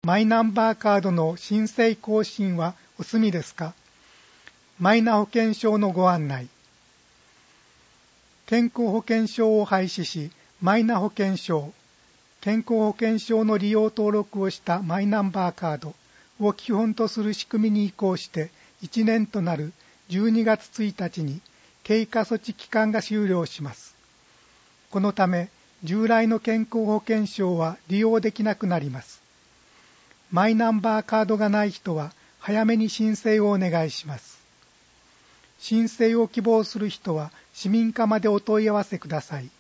マイナンバーカードの申請更新はお済みですか？マイナ保険証のご案内。健康保険証を廃止し、マイナ保険証、健康保険証の利用登録をしたマイナンバーカードを基本とする仕組みに移行して1年となる12月1日に経過措置期間が終了します。このため、従来の健康保険証は利用できなくなります。マイナンバーカードがない人は早めに申請をお願いします。申請を希望する人は市民課までお問い合わせください。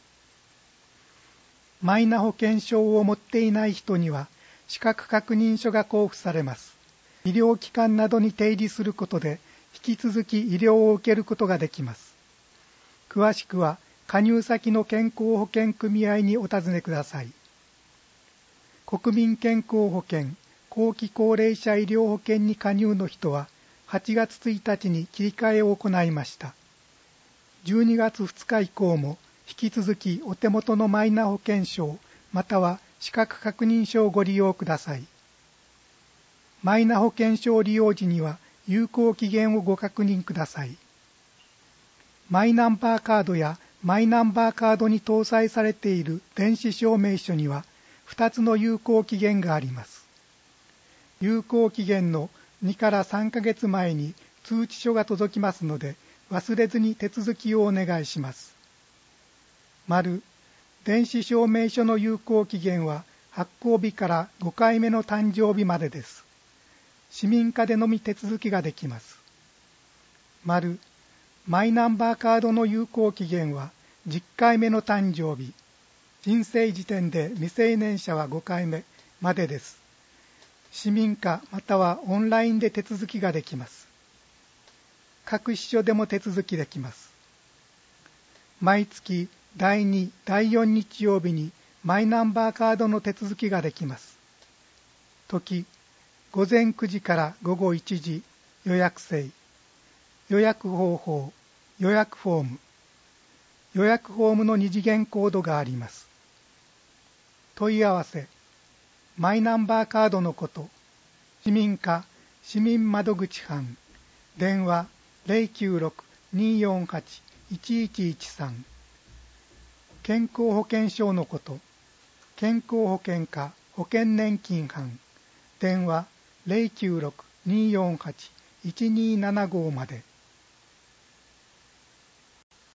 マイナ保険証を持っていない人には資格確認書が交付されます。医療機関などに出入りすることで引き続き医療を受けることができます。詳しくは加入先の健康保険組合にお尋ねください。国民健康保険後期高齢者医療保険に加入の人は8月1日に切り替えを行いました。12月2日以降も引き続きお手元のマイナ保険証または資格確認書をご利用ください。マイナ保険証利用時には有効期限をご確認ください。マイナンバーカードやマイナンバーカードに搭載されている電子証明書には2つの有効期限があります。有効期限の2から3ヶ月前に通知書が届きますので忘れずに手続きをお願いします。丸、電子証明書の有効期限は発行日から5回目の誕生日までです。市民課でのみ手続きができます。丸、マイナンバーカードの有効期限は10回目の誕生日、申請時点で未成年者は5回目までです。市民課またはオンラインで手続きができます。各支所でも手続きできます。毎月第2、第4日曜日にマイナンバーカードの手続きができます。時、午前9時から午後1時、予約制。予約方法、予約フォーム。予約フォームの2次元コードがあります。問い合わせ。マイナンバーカードのこと。市民課、市民窓口班。電話 096-248-1113。健康保険証のこと。健康保険課保険年金班。電話 096-248-1275 まで。